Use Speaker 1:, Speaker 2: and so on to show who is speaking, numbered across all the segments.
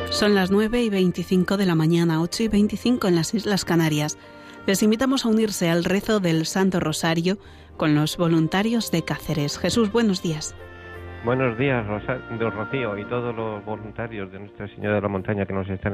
Speaker 1: Son las 9:25 de la mañana, 8:25 en las Islas Canarias. Les invitamos a unirse al rezo del Santo Rosario con los voluntarios de Cáceres. Jesús, buenos días.
Speaker 2: Buenos días, don Rocío, y todos los voluntarios de Nuestra Señora de la Montaña que nos están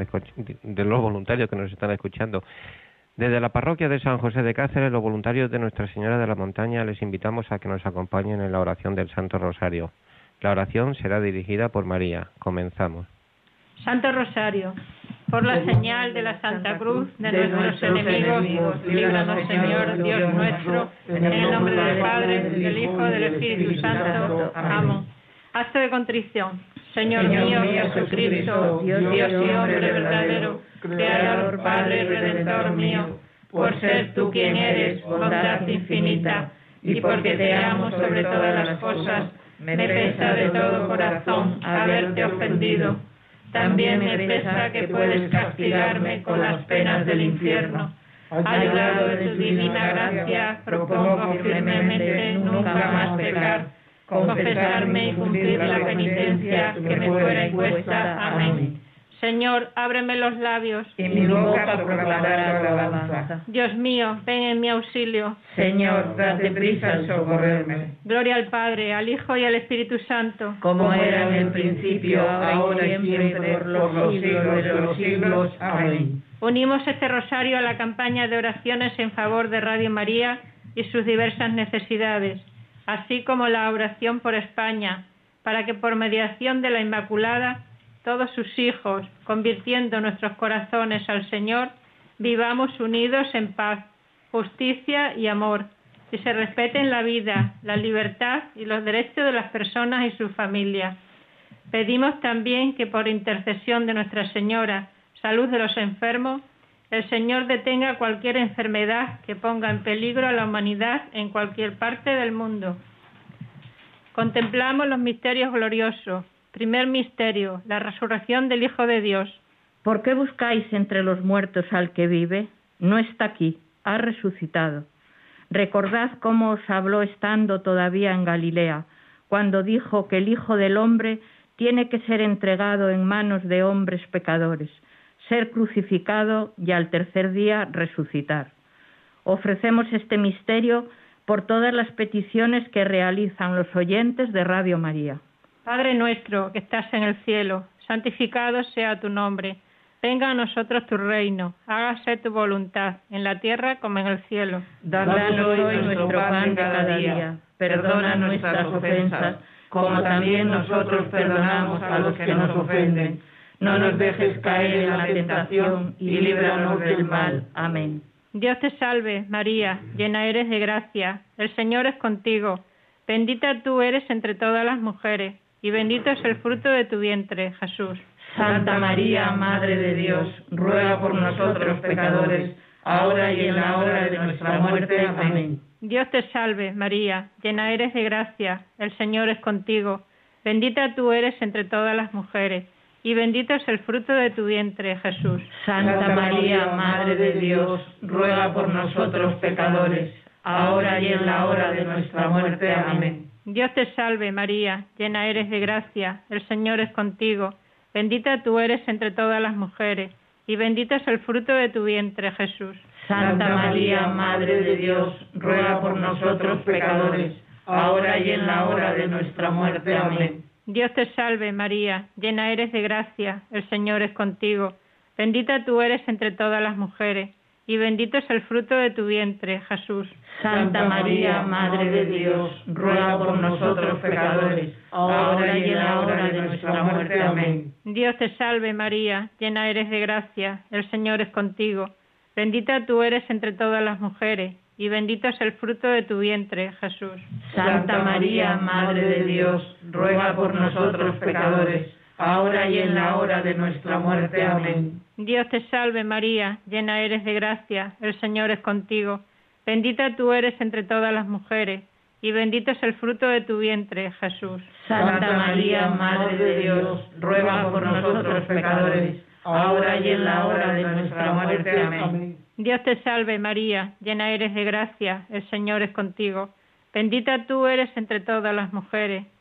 Speaker 2: escuchando. Desde la parroquia de San José de Cáceres, los voluntarios de Nuestra Señora de la Montaña les invitamos a que nos acompañen en la oración del Santo Rosario. La oración será dirigida por María. Comenzamos.
Speaker 3: Santo Rosario, por la señal de la Santa Cruz de nuestros enemigos, líbranos, Señor, Dios nuestro, en el nombre del Padre, del Hijo, del Espíritu Santo. Amén. Acto de contrición. Señor mío, Jesucristo, Dios y hombre verdadero, Creador, Padre, Redentor mío, por ser tú quien eres, bondad infinita, y porque te amo sobre todas las cosas, me pesa de todo corazón haberte ofendido. También me pesa que puedes castigarme con las penas del infierno. Ayudado de tu divina gracia, propongo firmemente nunca más pecar, confesarme y cumplir la penitencia que me fuera impuesta. Amén. Señor, ábreme los labios,
Speaker 4: y mi boca proclamará tu alabanza.
Speaker 3: Dios mío, ven en mi auxilio.
Speaker 4: Señor, date prisa en socorrerme.
Speaker 3: Gloria al Padre, al Hijo y al Espíritu Santo.
Speaker 4: Como era en el principio, ahora y siempre, por los siglos de los siglos. Amén.
Speaker 3: Unimos este rosario a la campaña de oraciones en favor de Radio María y sus diversas necesidades, así como la oración por España, para que por mediación de la Inmaculada, todos sus hijos, convirtiendo nuestros corazones al Señor, vivamos unidos en paz, justicia y amor, y se respeten la vida, la libertad y los derechos de las personas y sus familias. Pedimos también que por intercesión de Nuestra Señora, salud de los enfermos, el Señor detenga cualquier enfermedad que ponga en peligro a la humanidad en cualquier parte del mundo. Contemplamos los misterios gloriosos. Primer misterio, la resurrección del Hijo de Dios.
Speaker 5: ¿Por qué buscáis entre los muertos al que vive? No está aquí, ha resucitado. Recordad cómo os habló estando todavía en Galilea, cuando dijo que el Hijo del Hombre tiene que ser entregado en manos de hombres pecadores, ser crucificado y al tercer día resucitar. Ofrecemos este misterio por todas las peticiones que realizan los oyentes de Radio María.
Speaker 3: Padre nuestro que estás en el cielo, santificado sea tu nombre. Venga a nosotros tu reino, hágase tu voluntad, en la tierra como en el cielo.
Speaker 4: Danos hoy nuestro pan de cada día. Perdona nuestras ofensas, como también nosotros perdonamos a los que nos ofenden. No nos dejes caer en la tentación y líbranos del mal. Amén.
Speaker 3: Dios te salve, María, llena eres de gracia. El Señor es contigo. Bendita tú eres entre todas las mujeres, y bendito es el fruto de tu vientre, Jesús.
Speaker 4: Santa María, Madre de Dios, ruega por nosotros pecadores, ahora y en la hora de nuestra muerte. Amén.
Speaker 3: Dios te salve, María, llena eres de gracia, el Señor es contigo. Bendita tú eres entre todas las mujeres, y bendito es el fruto de tu vientre, Jesús.
Speaker 4: Santa María, Madre de Dios, ruega por nosotros pecadores, ahora y en la hora de nuestra muerte. Amén.
Speaker 3: Dios te salve, María, llena eres de gracia, el Señor es contigo. Bendita tú eres entre todas las mujeres, y bendito es el fruto de tu vientre, Jesús.
Speaker 4: Santa María, Madre de Dios, ruega por nosotros pecadores, ahora y en la hora de nuestra muerte. Amén.
Speaker 3: Dios te salve, María, llena eres de gracia, el Señor es contigo. Bendita tú eres entre todas las mujeres, y bendito es el fruto de tu vientre, Jesús.
Speaker 4: Santa María, Madre de Dios, ruega por nosotros pecadores, ahora y en la hora de nuestra muerte. Amén.
Speaker 3: Dios te salve, María, llena eres de gracia, el Señor es contigo. Bendita tú eres entre todas las mujeres, y bendito es el fruto de tu vientre, Jesús.
Speaker 4: Santa María, Madre de Dios, ruega por nosotros pecadores, ahora y en la hora de nuestra muerte. Amén.
Speaker 3: Dios te salve, María, llena eres de gracia, el Señor es contigo. Bendita tú eres entre todas las mujeres, y bendito es el fruto de tu vientre, Jesús.
Speaker 4: Santa María, Madre de Dios, ruega por nosotros pecadores, ahora y en la hora de nuestra muerte. Amén.
Speaker 3: Dios te salve, María, llena eres de gracia, el Señor es contigo. Bendita tú eres entre todas las mujeres,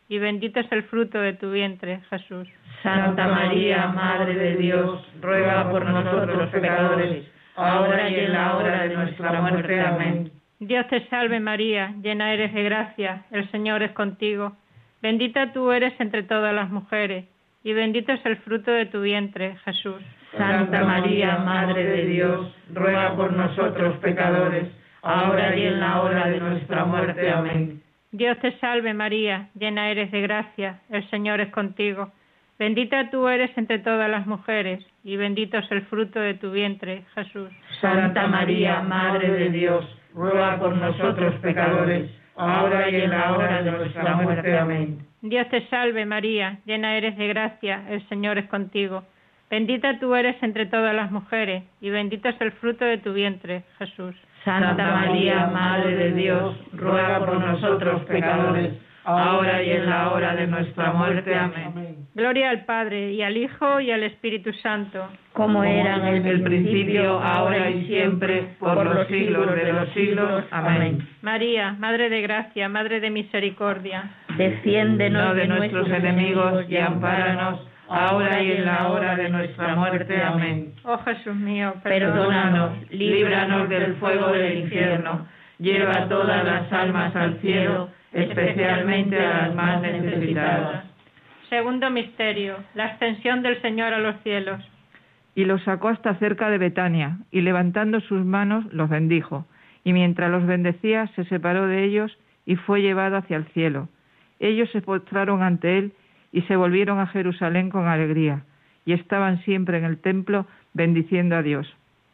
Speaker 3: y bendito es el fruto de tu vientre, Jesús.
Speaker 4: Santa María, Madre de Dios, ruega por nosotros pecadores, ahora y en la hora de nuestra muerte. Amén.
Speaker 3: Dios te salve María, llena eres de gracia, el Señor es contigo. Bendita tú eres entre todas las mujeres, y bendito es el fruto de tu vientre, Jesús.
Speaker 4: Santa María, Madre de Dios, ruega por nosotros pecadores, ahora y en la hora de nuestra muerte. Amén.
Speaker 3: Dios te salve María, llena eres de gracia, el Señor es contigo. Bendita tú eres entre todas las mujeres, y bendito es el fruto de tu vientre, Jesús.
Speaker 4: Santa María, Madre de Dios, ruega por nosotros pecadores, ahora y en la hora de nuestra muerte. Amén.
Speaker 3: Dios te salve María, llena eres de gracia, el Señor es contigo. Bendita tú eres entre todas las mujeres, y bendito es el fruto de tu vientre, Jesús.
Speaker 4: Santa María, Madre de Dios, ruega por nosotros pecadores, ahora y en la hora de nuestra muerte. Amén.
Speaker 3: Gloria al Padre, y al Hijo, y al Espíritu Santo.
Speaker 4: Como era en el principio, ahora y siempre, por los siglos de los siglos. Amén.
Speaker 3: María, Madre de gracia, Madre de misericordia,
Speaker 4: defiéndenos de nuestros enemigos y ampáranos, ahora y en la hora de nuestra muerte. Amén.
Speaker 3: Oh Jesús mío,
Speaker 4: perdónanos, líbranos del fuego del infierno, lleva todas las almas al cielo, especialmente a las más necesitadas.
Speaker 3: Segundo misterio, la ascensión del Señor a los cielos.
Speaker 6: Y los sacó hasta cerca de Betania, y levantando sus manos los bendijo, y mientras los bendecía se separó de ellos y fue llevado hacia el cielo. Ellos se postraron ante él y se volvieron a Jerusalén con alegría, y estaban siempre en el templo bendiciendo a Dios.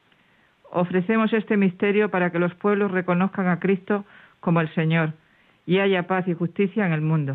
Speaker 6: Ofrecemos este misterio para que los pueblos reconozcan a Cristo como el Señor, y haya paz y justicia en el mundo.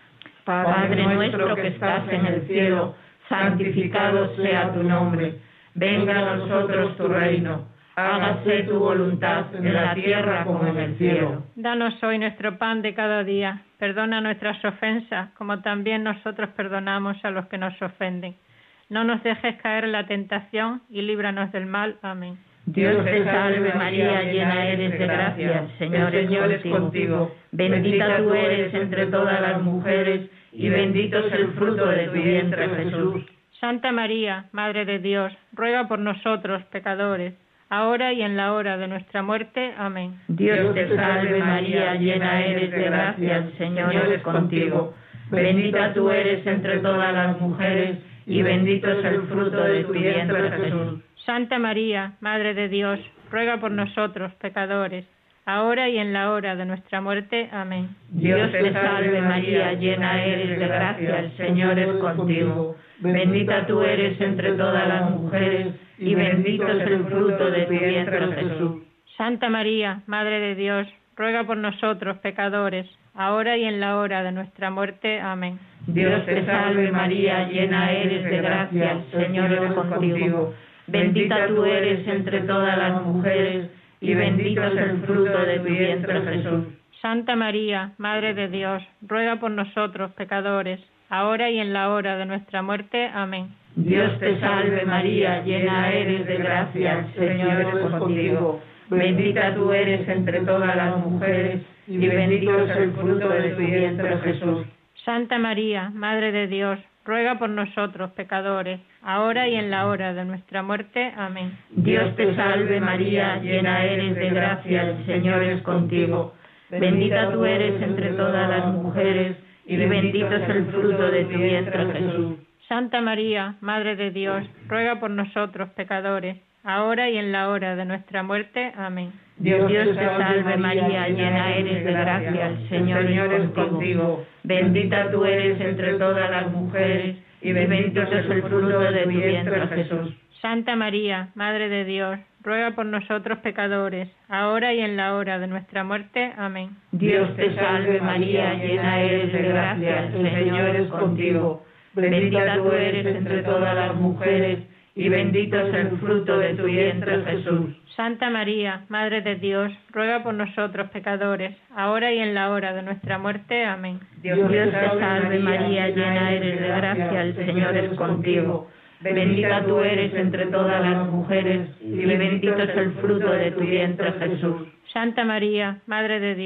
Speaker 4: Padre nuestro que estás en el cielo, santificado sea tu nombre. Venga a nosotros tu reino. Hágase tu voluntad en la tierra como en el cielo.
Speaker 3: Danos hoy nuestro pan de cada día. Perdona nuestras ofensas, como también nosotros perdonamos a los que nos ofenden. No nos dejes caer en la tentación y líbranos del mal. Amén.
Speaker 4: Dios te salve María, llena eres de gracia, el Señor es contigo. Bendita tú eres entre todas las mujeres, y bendito es el fruto de tu vientre, Jesús.
Speaker 3: Santa María, Madre de Dios, ruega por nosotros, pecadores, ahora y en la hora de nuestra muerte. Amén.
Speaker 4: Dios te salve María, llena eres de gracia, el Señor es contigo. Bendita tú eres entre todas las mujeres, y bendito es el fruto de tu vientre, Jesús.
Speaker 3: Santa María, Madre de Dios, ruega por nosotros, pecadores, ahora y en la hora de nuestra muerte. Amén.
Speaker 4: Dios te salve María, llena eres de gracia, el Señor es contigo. Bendita tú eres entre todas las mujeres, y bendito es el fruto de tu vientre, Jesús.
Speaker 3: Santa María, Madre de Dios, ruega por nosotros, pecadores, ahora y en la hora de nuestra muerte. Amén.
Speaker 4: Dios te salve María, llena eres de gracia, el Señor es contigo. Bendita tú eres entre todas las mujeres, y bendito es el fruto de tu vientre, Jesús.
Speaker 3: Santa María, Madre de Dios, ruega por nosotros, pecadores, ahora y en la hora de nuestra muerte. Amén.
Speaker 4: Dios te salve María, llena eres de gracia, el Señor es contigo. Bendita tú eres entre todas las mujeres, y bendito es el fruto de tu vientre, Jesús.
Speaker 3: Santa María, Madre de Dios, ruega por nosotros, pecadores, ahora y en la hora de nuestra muerte. Amén.
Speaker 4: Dios te salve María, llena eres de gracia, el Señor es contigo. Bendita tú eres entre todas las mujeres, y bendito es el fruto de tu vientre, Jesús.
Speaker 3: Santa María, Madre de Dios, ruega por nosotros, pecadores, ahora y en la hora de nuestra muerte. Amén.
Speaker 4: Dios te salve María, llena eres de gracia, el Señor es contigo. Bendita tú eres entre todas las mujeres, y bendito es el fruto de tu vientre, Jesús.
Speaker 3: Santa María, Madre de Dios, ruega por nosotros pecadores, ahora y en la hora de nuestra muerte. Amén.
Speaker 4: Dios te salve María, llena eres de gracia, el Señor es contigo. Bendita tú eres entre todas las mujeres, y bendito es el fruto de tu vientre, Jesús.
Speaker 3: Santa María, Madre de Dios, ruega por nosotros pecadores, ahora y en la hora de nuestra muerte. Amén.
Speaker 4: Dios te salve María, llena eres de gracia, el Señor es contigo. Bendita tú eres entre todas las mujeres, y bendito es el fruto de tu vientre, Jesús.
Speaker 3: Santa María, Madre de Dios,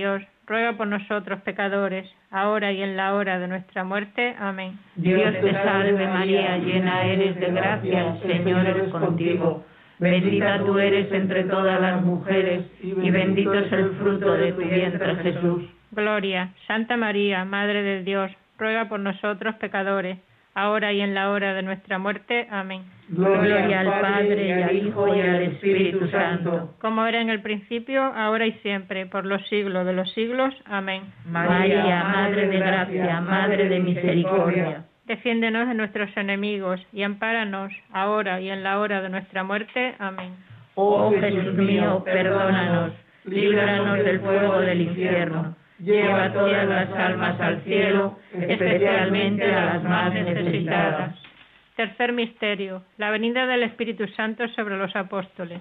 Speaker 3: ruega por nosotros pecadores, ahora y en la hora de nuestra muerte. Amén.
Speaker 5: Dios te salve María, llena eres de gracia, el Señor es contigo. Bendita tú eres entre todas las mujeres, y bendito es el fruto de tu vientre, Jesús.
Speaker 3: Gloria, Santa María, Madre de Dios, ruega por nosotros pecadores, ahora y en la hora de nuestra muerte. Amén.
Speaker 5: Gloria al Padre, y al Hijo, y al Espíritu Santo.
Speaker 3: Como era en el principio, ahora y siempre, por los siglos de los siglos. Amén.
Speaker 5: María, Madre de gracia, Madre de misericordia.
Speaker 3: Defiéndenos de nuestros enemigos y ampáranos, ahora y en la hora de nuestra muerte. Amén.
Speaker 5: Oh Jesús mío, perdónanos, líbranos del fuego del infierno. Lleva todas las almas al cielo, especialmente a las más necesitadas.
Speaker 3: Tercer misterio, la venida del Espíritu Santo sobre los apóstoles.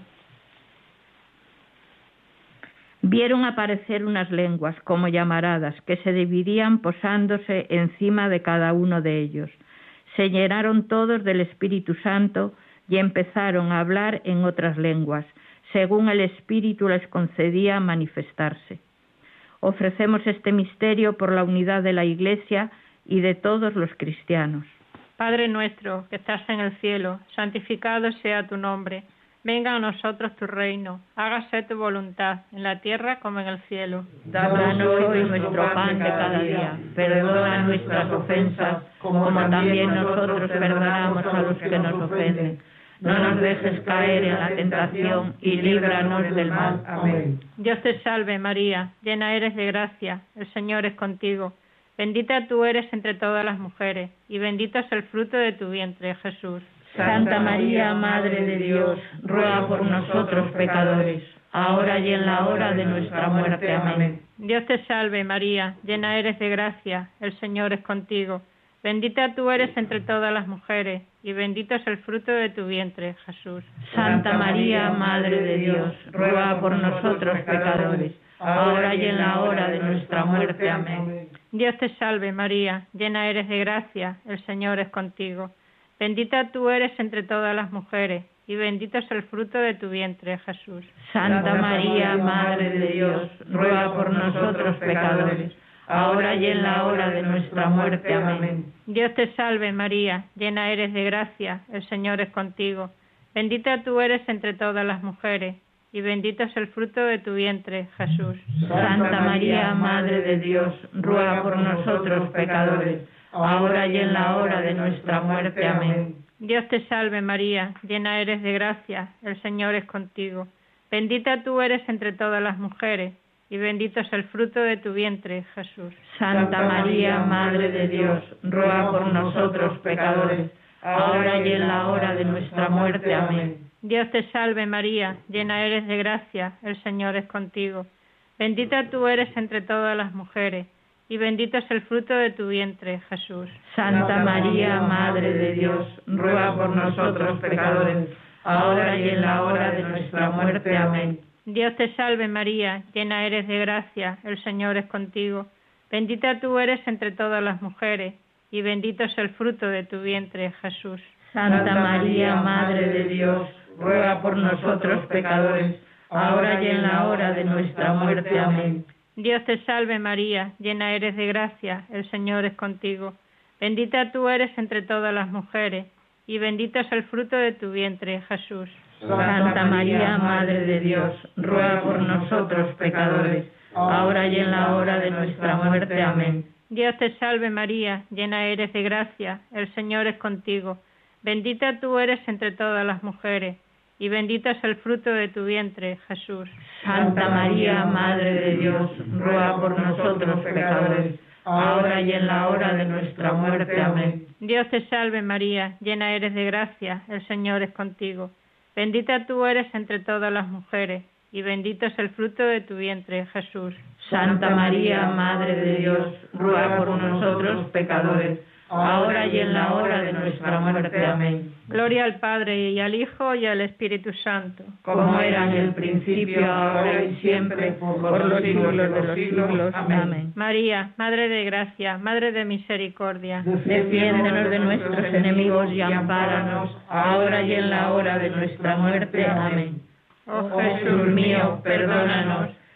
Speaker 5: Vieron aparecer unas lenguas como llamaradas que se dividían posándose encima de cada uno de ellos. Se llenaron todos del Espíritu Santo y empezaron a hablar en otras lenguas, según el Espíritu les concedía manifestarse. Ofrecemos este misterio por la unidad de la Iglesia y de todos los cristianos.
Speaker 3: Padre nuestro, que estás en el cielo, santificado sea tu nombre. Venga a nosotros tu reino. Hágase tu voluntad, en la tierra como en el cielo.
Speaker 5: Danos hoy nuestro pan de cada día. Perdona nuestras ofensas, como también nosotros perdonamos a los que nos ofenden. No nos dejes caer en la tentación y líbranos del mal. Amén.
Speaker 3: Dios te salve María, llena eres de gracia, el Señor es contigo. Bendita tú eres entre todas las mujeres, y bendito es el fruto de tu vientre, Jesús.
Speaker 5: Santa María, Madre de Dios, ruega por nosotros pecadores, ahora y en la hora de nuestra muerte. Amén.
Speaker 3: Dios te salve María, llena eres de gracia, el Señor es contigo. Bendita tú eres entre todas las mujeres, y bendito es el fruto de tu vientre, Jesús.
Speaker 5: Santa María, Madre de Dios, ruega por nosotros pecadores, ahora y en la hora de nuestra muerte. Amén.
Speaker 3: Dios te salve María, llena eres de gracia, el Señor es contigo. Bendita tú eres entre todas las mujeres, y bendito es el fruto de tu vientre, Jesús.
Speaker 5: Santa María, Madre de Dios, ruega por nosotros pecadores, ahora y en la hora de nuestra muerte. Amén.
Speaker 3: Dios te salve María, llena eres de gracia, el Señor es contigo. Bendita tú eres entre todas las mujeres, y bendito es el fruto de tu vientre, Jesús.
Speaker 5: Santa María, Madre de Dios, ruega por nosotros pecadores, ahora y en la hora de nuestra muerte. Amén.
Speaker 3: Dios te salve María, llena eres de gracia, el Señor es contigo. Bendita tú eres entre todas las mujeres, y bendito es el fruto de tu vientre, Jesús.
Speaker 5: Santa María, Madre de Dios, ruega por nosotros pecadores, ahora y en la hora de nuestra muerte. Amén.
Speaker 3: Dios te salve María, llena eres de gracia, el Señor es contigo. Bendita tú eres entre todas las mujeres, y bendito es el fruto de tu vientre, Jesús.
Speaker 5: Santa María, Madre de Dios, ruega por nosotros pecadores, ahora y en la hora de nuestra muerte. Amén.
Speaker 3: Dios te salve María, llena eres de gracia, el Señor es contigo. Bendita tú eres entre todas las mujeres, y bendito es el fruto de tu vientre, Jesús.
Speaker 5: Santa María, Madre de Dios, ruega por nosotros pecadores, ahora y en la hora de nuestra muerte. Amén.
Speaker 3: Dios te salve María, llena eres de gracia, el Señor es contigo. Bendita tú eres entre todas las mujeres, y bendito es el fruto de tu vientre, Jesús.
Speaker 5: Santa María, Madre de Dios, ruega por nosotros pecadores, ahora y en la hora de nuestra muerte. Amén.
Speaker 3: Dios te salve María, llena eres de gracia, el Señor es contigo. Bendita tú eres entre todas las mujeres, y bendito es el fruto de tu vientre, Jesús.
Speaker 5: Santa María, Madre de Dios, ruega por nosotros pecadores, ahora y en la hora de nuestra muerte. Amén.
Speaker 3: Dios te salve María, llena eres de gracia, el Señor es contigo. Bendita tú eres entre todas las mujeres, y bendito es el fruto de tu vientre, Jesús.
Speaker 5: Santa María, Madre de Dios, ruega por nosotros pecadores, ahora y en la hora de nuestra muerte. Amén.
Speaker 3: Gloria al Padre, y al Hijo, y al Espíritu Santo.
Speaker 5: Como era en el principio, ahora y siempre, por los siglos de los siglos. Amén.
Speaker 3: María, Madre de gracia, Madre de misericordia,
Speaker 5: defiéndenos de nuestros enemigos y ampáranos, ahora y en la hora de nuestra muerte. Amén.
Speaker 3: Oh
Speaker 5: Jesús mío, perdónanos,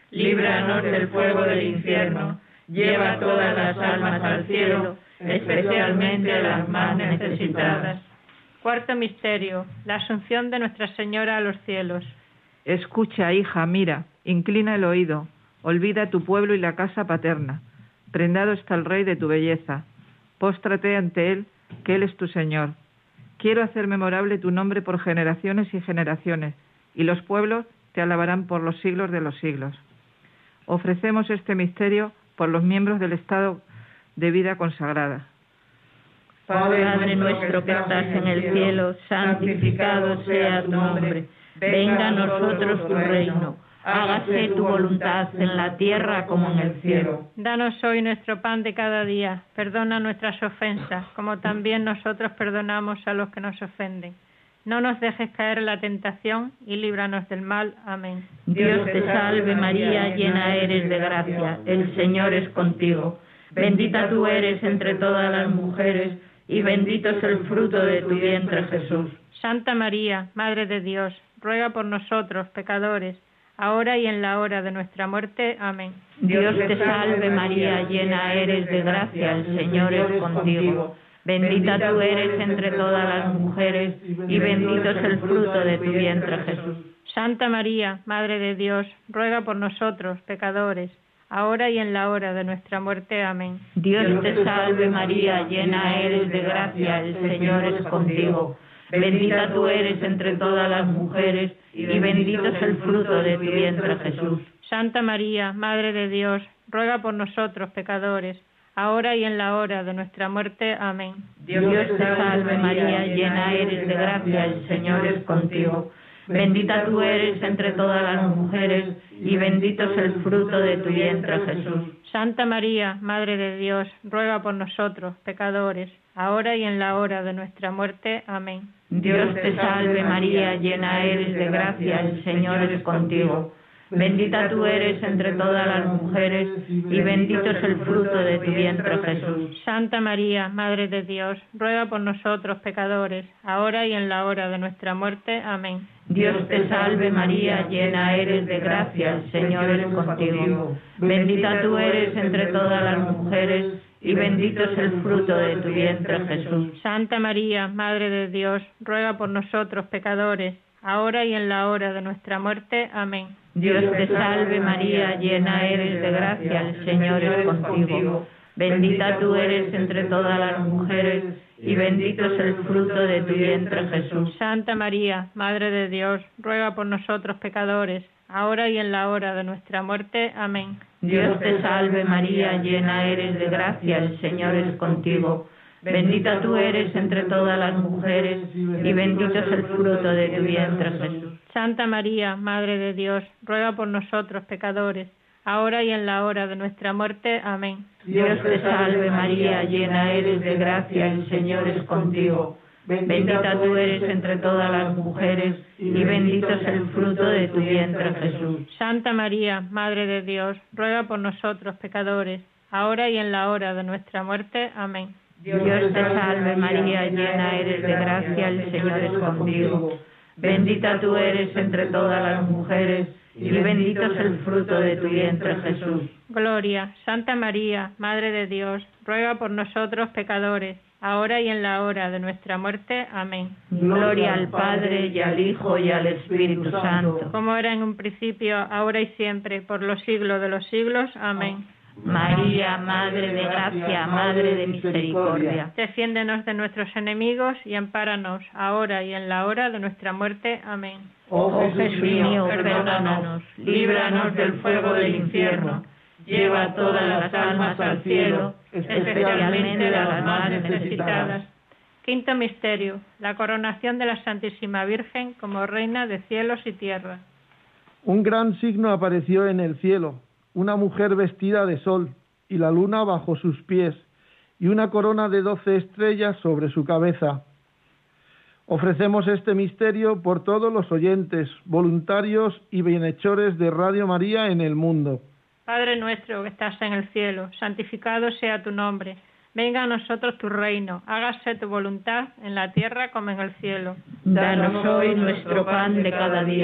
Speaker 4: líbranos del fuego del infierno, lleva todas las almas al cielo, especialmente a las más necesitadas.
Speaker 3: Cuarto misterio, la asunción de Nuestra Señora a los cielos.
Speaker 6: Escucha, hija, mira, inclina el oído, olvida tu pueblo y la casa paterna. Prendado está el Rey de tu belleza. Póstrate ante Él, que Él es tu Señor. Quiero hacer memorable tu nombre por generaciones y generaciones, y los pueblos te alabarán por los siglos de los siglos. Ofrecemos este misterio por los miembros del estado de vida consagrada.
Speaker 5: Padre nuestro que estás en el cielo, santificado sea tu nombre. Venga a nosotros tu reino. Hágase tu voluntad en la tierra como en el cielo.
Speaker 3: Danos hoy nuestro pan de cada día. Perdona nuestras ofensas, como también nosotros perdonamos a los que nos ofenden. No nos dejes caer en la tentación y líbranos del mal. Amén.
Speaker 5: Dios te salve María, llena eres de gracia. El Señor es contigo. Bendita tú eres entre todas las mujeres y bendito es el fruto de tu vientre, Jesús.
Speaker 3: Santa María, Madre de Dios, ruega por nosotros, pecadores, ahora y en la hora de nuestra muerte. Amén.
Speaker 5: Dios te salve María, llena eres de gracia, el Señor es contigo. Bendita tú eres entre todas las mujeres y bendito es el fruto de tu vientre, Jesús.
Speaker 3: Santa María, Madre de Dios, ruega por nosotros, pecadores, ahora y en la hora de nuestra muerte. Amén.
Speaker 5: Dios te salve María, llena eres de gracia, el Señor es contigo. Bendita tú eres entre todas las mujeres y bendito es el fruto de tu vientre, Jesús.
Speaker 3: Santa María, Madre de Dios, ruega por nosotros, pecadores, ahora y en la hora de nuestra muerte. Amén.
Speaker 5: Dios te salve María, llena eres de gracia, el Señor es contigo. Bendita tú eres entre todas las mujeres y bendito es el fruto de tu vientre, Jesús.
Speaker 3: Santa María, Madre de Dios, ruega por nosotros, pecadores, ahora y en la hora de nuestra muerte. Amén.
Speaker 5: Dios te salve María, llena eres de gracia, el Señor es contigo. Bendita tú eres entre todas las mujeres y bendito es el fruto de tu vientre, Jesús.
Speaker 3: Santa María, Madre de Dios, ruega por nosotros, pecadores, ahora y en la hora de nuestra muerte. Amén.
Speaker 5: Dios te salve María, llena eres de gracia, el Señor es contigo. Bendita tú eres entre todas las mujeres y bendito es el fruto de tu vientre, Jesús.
Speaker 3: Santa María, Madre de Dios, ruega por nosotros, pecadores, ahora y en la hora de nuestra muerte. Amén.
Speaker 5: Dios te salve María, llena eres de gracia, el Señor es contigo. Bendita tú eres entre todas las mujeres y bendito es el fruto de tu vientre, Jesús.
Speaker 3: Santa María, Madre de Dios, ruega por nosotros, pecadores, ahora y en la hora de nuestra muerte. Amén.
Speaker 5: Dios te salve María, llena eres de gracia, el Señor es contigo. Bendita tú eres entre todas las mujeres y bendito es el fruto de tu vientre, Jesús.
Speaker 3: Santa María, Madre de Dios, ruega por nosotros, pecadores, ahora y en la hora de nuestra muerte. Amén.
Speaker 5: Dios te salve María, llena eres de gracia, el Señor es contigo. Bendita tú eres entre todas las mujeres y bendito es el fruto de tu vientre, Jesús.
Speaker 3: Santa María, Madre de Dios, ruega por nosotros, pecadores, ahora y en la hora de nuestra muerte. Amén.
Speaker 5: Dios te salve María, llena eres de gracia, el Señor es contigo. Bendita tú eres entre todas las mujeres y bendito es el fruto de tu vientre, Jesús.
Speaker 3: Gloria, Santa María, Madre de Dios, ruega por nosotros, pecadores, ahora y en la hora de nuestra muerte. Amén.
Speaker 5: Gloria al Padre y al Hijo y al Espíritu Santo.
Speaker 3: Como era en un principio, ahora y siempre, por los siglos de los siglos. Amén.
Speaker 5: María, Madre de gracia, Madre de misericordia.
Speaker 3: Defiéndenos de nuestros enemigos y ampáranos, ahora y en la hora de nuestra muerte. Amén.
Speaker 5: Oh Jesús mío, perdónanos, líbranos del fuego del infierno. Lleva todas las almas al cielo, especialmente las más necesitadas.
Speaker 3: Quinto misterio, la coronación de la Santísima Virgen como Reina de cielos y tierra.
Speaker 7: Un gran signo apareció en el cielo, una mujer vestida de sol, y la luna bajo sus pies, y una corona de 12 estrellas sobre su cabeza. Ofrecemos este misterio por todos los oyentes, voluntarios y bienhechores de Radio María en el mundo.
Speaker 3: Padre nuestro que estás en el cielo, santificado sea tu nombre. Venga a nosotros tu reino, hágase tu voluntad en la tierra como en el cielo.
Speaker 5: Danos hoy nuestro pan de cada día.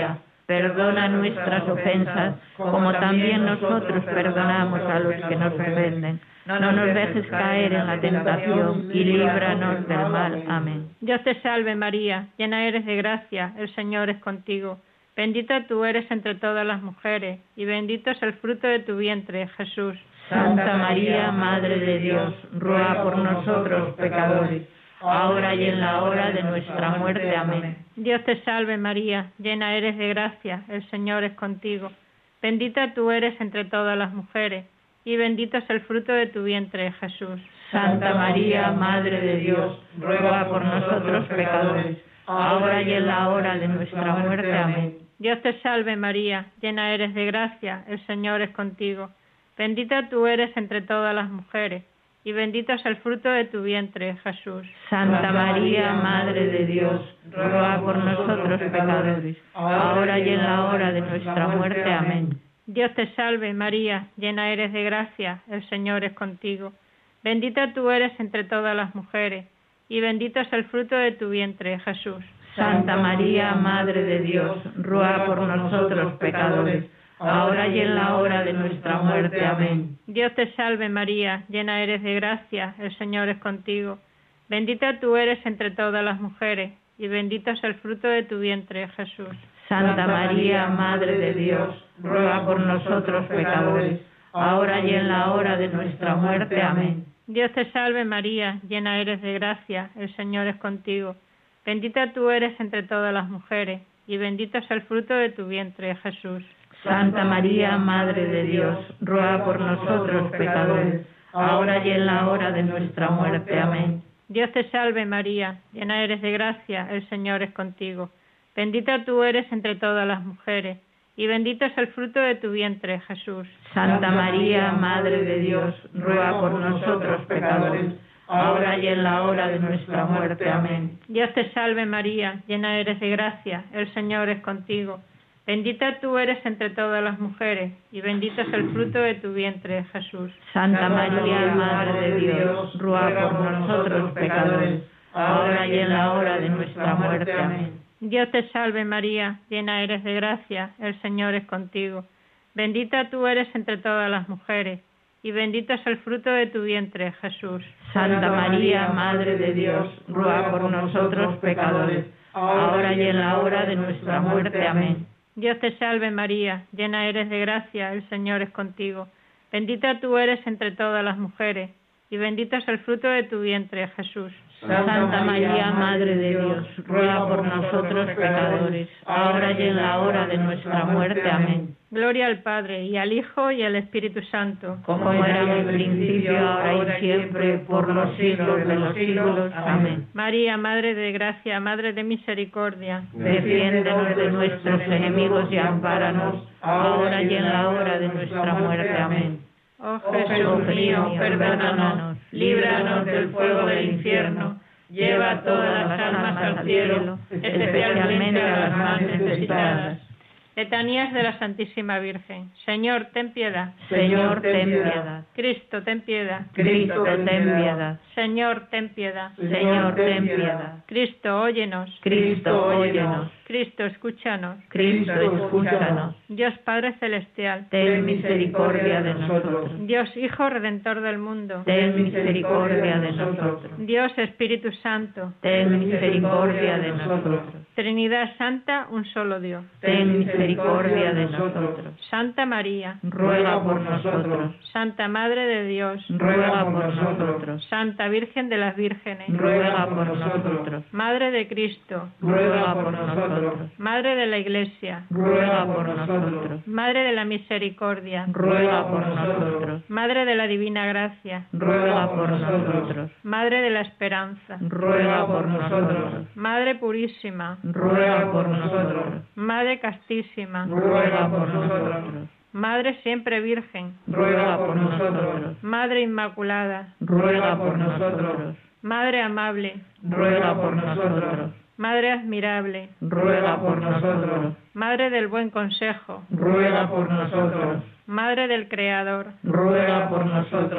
Speaker 5: Perdona nuestras ofensas, como también nosotros perdonamos a los que nos ofenden. No nos dejes caer en la tentación y líbranos del mal. Amén.
Speaker 3: Dios te salve María, llena eres de gracia, el Señor es contigo. Bendita tú eres entre todas las mujeres, y bendito es el fruto de tu vientre, Jesús.
Speaker 5: Santa María, Madre de Dios, ruega por nosotros pecadores, ahora y en la hora de nuestra muerte. Amén.
Speaker 3: Dios te salve María, llena eres de gracia, el Señor es contigo. Bendita tú eres entre todas las mujeres, y bendito es el fruto de tu vientre, Jesús.
Speaker 5: Santa María, Madre de Dios, ruega por nosotros pecadores, ahora y en la hora de nuestra muerte. Amén.
Speaker 3: Dios te salve María, llena eres de gracia, el Señor es contigo. Bendita tú eres entre todas las mujeres, y bendito es el fruto de tu vientre, Jesús.
Speaker 5: Santa María, Madre de Dios, ruega por nosotros pecadores, ahora y en la hora de nuestra muerte. Amén.
Speaker 3: Dios te salve María, llena eres de gracia, el Señor es contigo. Bendita tú eres entre todas las mujeres, y bendito es el fruto de tu vientre, Jesús.
Speaker 5: Santa María, Madre de Dios, ruega por nosotros pecadores, ahora y en la hora de nuestra muerte. Amén.
Speaker 3: Dios te salve María, llena eres de gracia, el Señor es contigo. Bendita tú eres entre todas las mujeres, y bendito es el fruto de tu vientre, Jesús.
Speaker 5: Santa María, Madre de Dios, ruega por nosotros pecadores, ahora y en la hora de nuestra muerte. Amén.
Speaker 3: Dios te salve María, llena eres de gracia, el Señor es contigo. Bendita tú eres entre todas las mujeres, y bendito es el fruto de tu vientre, Jesús.
Speaker 5: Santa María, Madre de Dios, ruega por nosotros pecadores, ahora y en la hora de nuestra muerte. Amén.
Speaker 3: Dios te salve María, llena eres de gracia, el Señor es contigo. Bendita tú eres entre todas las mujeres, y bendito es el fruto de tu vientre, Jesús.
Speaker 5: Santa María, Madre de Dios, ruega por nosotros pecadores, ahora y en la hora de nuestra muerte. Amén.
Speaker 3: Dios te salve María, llena eres de gracia, el Señor es contigo. Bendita tú eres entre todas las mujeres, y bendito es el fruto de tu vientre, Jesús.
Speaker 5: Santa María, Madre de Dios, ruega por nosotros pecadores, ahora y en la hora de nuestra muerte. Amén.
Speaker 3: Dios te salve María, llena eres de gracia, el Señor es contigo. Bendita tú eres entre todas las mujeres, y bendito es el fruto de tu vientre, Jesús.
Speaker 5: Santa María, Madre de Dios, ruega por nosotros pecadores, ahora y en la hora de nuestra muerte. Amén.
Speaker 3: Dios te salve María, llena eres de gracia, el Señor es contigo. Bendita tú eres entre todas las mujeres, y bendito es el fruto de tu vientre, Jesús.
Speaker 5: Santa María, Madre de Dios, ruega por nosotros pecadores, ahora y en la hora de nuestra muerte. Amén.
Speaker 3: Gloria al Padre, y al Hijo, y al Espíritu Santo.
Speaker 5: Como era en el principio, ahora y siempre, por los siglos de los siglos. Amén.
Speaker 3: María, Madre de gracia, Madre de misericordia,
Speaker 5: defiéndenos de nuestros enemigos y ampáranos, ahora y en la hora de nuestra muerte. Amén.
Speaker 3: Oh Jesús mío, perdónanos, líbranos del fuego del infierno, lleva todas las almas al cielo, especialmente a las más necesitadas. Letanías de la Santísima Virgen. Señor, ten piedad.
Speaker 5: Señor, ten piedad.
Speaker 3: Cristo, ten piedad.
Speaker 5: Cristo, ten piedad.
Speaker 3: Señor, ten piedad.
Speaker 5: Señor, ten piedad.
Speaker 3: Cristo, óyenos.
Speaker 5: Cristo, óyenos.
Speaker 3: Cristo, escúchanos.
Speaker 5: Cristo, escúchanos.
Speaker 3: Dios Padre Celestial,
Speaker 5: ten misericordia de nosotros.
Speaker 3: Dios Hijo Redentor del mundo,
Speaker 5: ten misericordia de nosotros.
Speaker 3: Dios Espíritu Santo,
Speaker 5: ten misericordia de nosotros.
Speaker 3: Trinidad Santa, un solo Dios,
Speaker 5: ten misericordia de nosotros.
Speaker 3: Santa María,
Speaker 5: ruega por nosotros.
Speaker 3: Santa Madre de Dios,
Speaker 5: ruega por nosotros.
Speaker 3: Santa Virgen de las Vírgenes,
Speaker 5: ruega por nosotros.
Speaker 3: Madre de Cristo,
Speaker 5: ruega por nosotros.
Speaker 3: Madre de la Iglesia,
Speaker 5: ruega por nosotros.
Speaker 3: Madre de la Misericordia,
Speaker 5: ruega por nosotros.
Speaker 3: Madre de la Divina Gracia,
Speaker 5: ruega por nosotros.
Speaker 3: Madre de la Esperanza,
Speaker 5: ruega por nosotros.
Speaker 3: Madre Purísima,
Speaker 5: ruega por nosotros.
Speaker 3: Madre Castísima,
Speaker 5: ruega por nosotros.
Speaker 3: Madre Siempre Virgen,
Speaker 5: ruega por nosotros.
Speaker 3: Madre Inmaculada,
Speaker 5: ruega por nosotros.
Speaker 3: Madre Amable,
Speaker 5: ruega por nosotros.
Speaker 3: Madre Admirable,
Speaker 5: ruega por nosotros.
Speaker 3: Madre del Buen Consejo,
Speaker 5: ruega por nosotros.
Speaker 3: Madre del Creador,
Speaker 5: ruega por nosotros.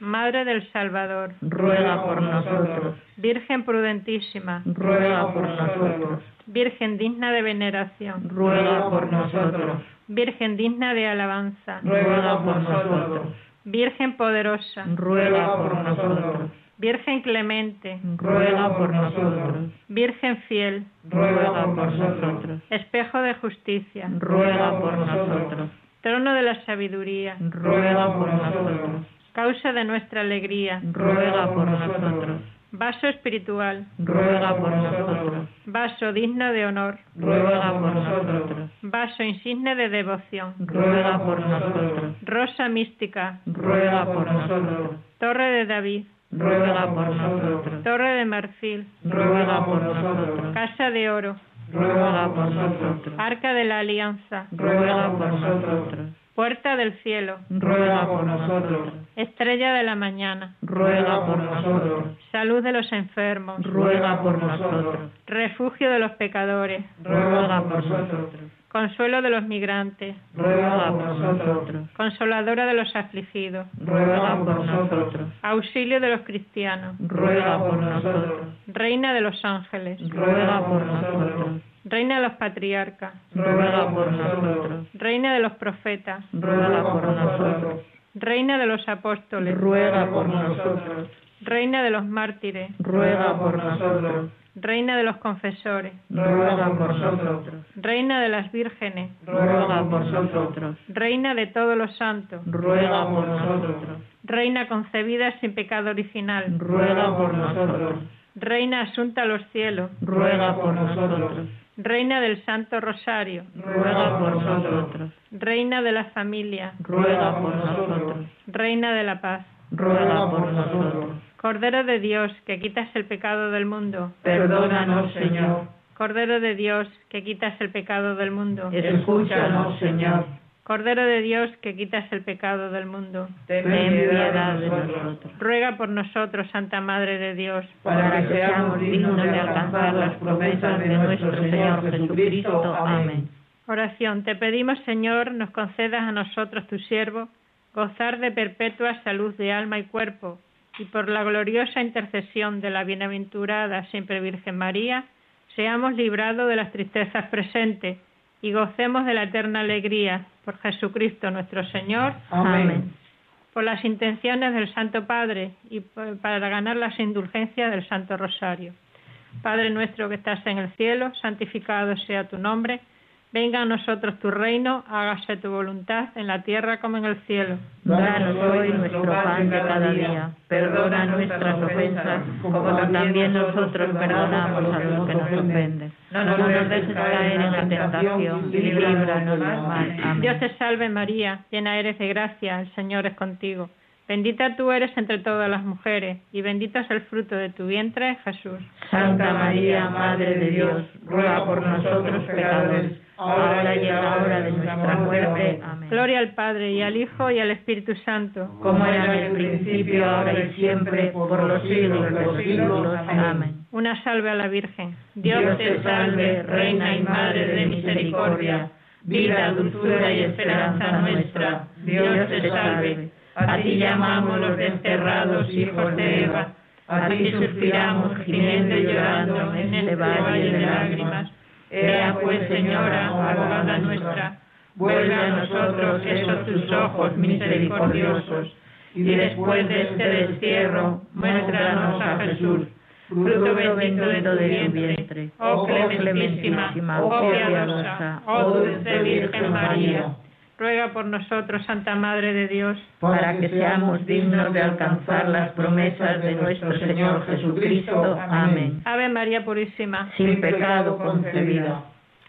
Speaker 3: Madre del Salvador,
Speaker 4: ruega por nosotros.
Speaker 3: Virgen prudentísima,
Speaker 4: Ruega por nosotros.
Speaker 3: Virgen digna de veneración,
Speaker 4: Ruega por nosotros.
Speaker 3: Virgen digna de alabanza,
Speaker 4: Ruega por nosotros.
Speaker 3: Virgen poderosa,
Speaker 4: Ruega por nosotros.
Speaker 3: Virgen clemente,
Speaker 4: Ruega por nosotros.
Speaker 3: Virgen fiel,
Speaker 4: Ruega por nosotros.
Speaker 3: espejo de justicia,
Speaker 4: Ruega por nosotros.
Speaker 3: trono de la sabiduría,
Speaker 4: Ruega por nosotros.
Speaker 3: causa de nuestra alegría,
Speaker 4: Ruega por nosotros.
Speaker 3: vaso espiritual,
Speaker 4: Ruega por nosotros.
Speaker 3: vaso digno de honor,
Speaker 4: Ruega por nosotros.
Speaker 3: vaso insigne de devoción,
Speaker 4: Ruega por nosotros.
Speaker 3: rosa mística,
Speaker 4: Ruega por nosotros.
Speaker 3: torre de David,
Speaker 4: Ruega por nosotros.
Speaker 3: torre de marfil,
Speaker 4: Ruega por nosotros.
Speaker 3: casa de oro,
Speaker 4: Ruega por nosotros.
Speaker 3: arca de la alianza,
Speaker 4: Ruega por nosotros.
Speaker 3: puerta del cielo,
Speaker 4: Ruega por nosotros.
Speaker 3: estrella de la mañana,
Speaker 4: Ruega por nosotros.
Speaker 3: salud de los enfermos,
Speaker 4: Ruega por nosotros.
Speaker 3: refugio de los pecadores,
Speaker 4: Ruega por nosotros.
Speaker 3: consuelo de los migrantes,
Speaker 4: Ruega por nosotros.
Speaker 3: consoladora de los afligidos,
Speaker 4: Ruega por nosotros.
Speaker 3: auxilio de los cristianos,
Speaker 4: Ruega por nosotros.
Speaker 3: reina de los ángeles,
Speaker 4: Ruega por nosotros.
Speaker 3: reina de los patriarcas,
Speaker 4: Ruega por nosotros.
Speaker 3: reina de los profetas,
Speaker 4: Ruega por nosotros.
Speaker 3: reina de los apóstoles,
Speaker 4: Ruega por nosotros.
Speaker 3: reina de los mártires,
Speaker 4: Ruega por nosotros.
Speaker 3: reina de los confesores,
Speaker 4: Ruega por nosotros.
Speaker 3: reina de las vírgenes,
Speaker 4: Ruega por nosotros.
Speaker 3: reina de todos los santos,
Speaker 4: Ruega por nosotros.
Speaker 3: reina concebida sin pecado original,
Speaker 4: Ruega por nosotros.
Speaker 3: reina asunta a los cielos,
Speaker 4: Ruega por nosotros.
Speaker 3: reina del Santo Rosario,
Speaker 4: Ruega por nosotros.
Speaker 3: reina de la familia,
Speaker 4: Ruega por nosotros.
Speaker 3: reina de la paz,
Speaker 4: Ruega por nosotros.
Speaker 3: Cordero de Dios, que quitas el pecado del mundo,
Speaker 4: Perdónanos, Señor.
Speaker 3: Cordero de Dios, que quitas el pecado del mundo,
Speaker 4: Escúchanos, Señor.
Speaker 3: Cordero de Dios, que quitas el pecado del mundo,
Speaker 4: Ten piedad de nosotros.
Speaker 3: ruega por nosotros, Santa Madre de Dios,
Speaker 4: Para que seamos dignos de alcanzar las promesas de nuestro Señor Jesucristo. Amén.
Speaker 3: Oración. Te pedimos, Señor, nos concedas a nosotros, tu siervo, gozar de perpetua salud de alma y cuerpo, y por la gloriosa intercesión de la bienaventurada siempre Virgen María, seamos librados de las tristezas presentes y gocemos de la eterna alegría. Por Jesucristo nuestro Señor.
Speaker 4: Amén.
Speaker 3: Por las intenciones del Santo Padre y para ganar las indulgencias del Santo Rosario. Padre nuestro que estás en el cielo, santificado sea tu nombre. Venga a nosotros tu reino, hágase tu voluntad en la tierra como en el cielo.
Speaker 4: Danos hoy nuestro pan de cada día. Perdona nuestras ofensas, como también nosotros perdonamos a los que nos ofenden. No nos dejes caer en la tentación y líbranos del mal. Amén.
Speaker 3: Dios te salve María, llena eres de gracia, el Señor es contigo. Bendita tú eres entre todas las mujeres, y bendito es el fruto de tu vientre, Jesús.
Speaker 4: Santa María, Madre de Dios, ruega por nosotros pecadores, ahora y en la hora de nuestra muerte. Amén.
Speaker 3: Gloria al Padre, y al Hijo, y al Espíritu Santo.
Speaker 4: Como era en el principio, ahora y siempre, por los siglos de los siglos. Amén.
Speaker 3: Una salve a la Virgen.
Speaker 4: Dios te salve, Reina y Madre de misericordia, vida, dulzura y esperanza nuestra. Dios te salve. A ti llamamos los desterrados hijos de Eva, a ti suspiramos gimiendo y llorando en este valle de lágrimas. Ea pues, Señora, abogada nuestra, vuelve a nosotros esos tus ojos misericordiosos, y después de este destierro, muéstranos a Jesús, fruto bendito de tu vientre, oh clementísima, oh piadosa, oh dulce Virgen María.
Speaker 3: Ruega por nosotros, Santa Madre de Dios,
Speaker 4: para que seamos dignos de alcanzar las promesas de nuestro Señor Jesucristo. Amén.
Speaker 3: Ave María Purísima,
Speaker 4: Sin pecado concebida.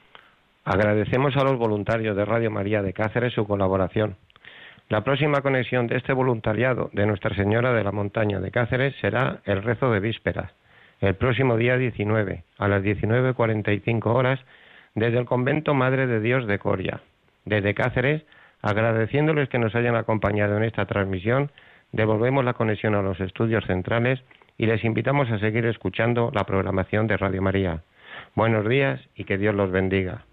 Speaker 2: Agradecemos a los voluntarios de Radio María de Cáceres su colaboración. La próxima conexión de este voluntariado de Nuestra Señora de la Montaña de Cáceres será el rezo de vísperas, el próximo día 19, a las 19:45 horas, desde el Convento Madre de Dios de Coria. Desde Cáceres, agradeciéndoles que nos hayan acompañado en esta transmisión, devolvemos la conexión a los estudios centrales y les invitamos a seguir escuchando la programación de Radio María. Buenos días y que Dios los bendiga.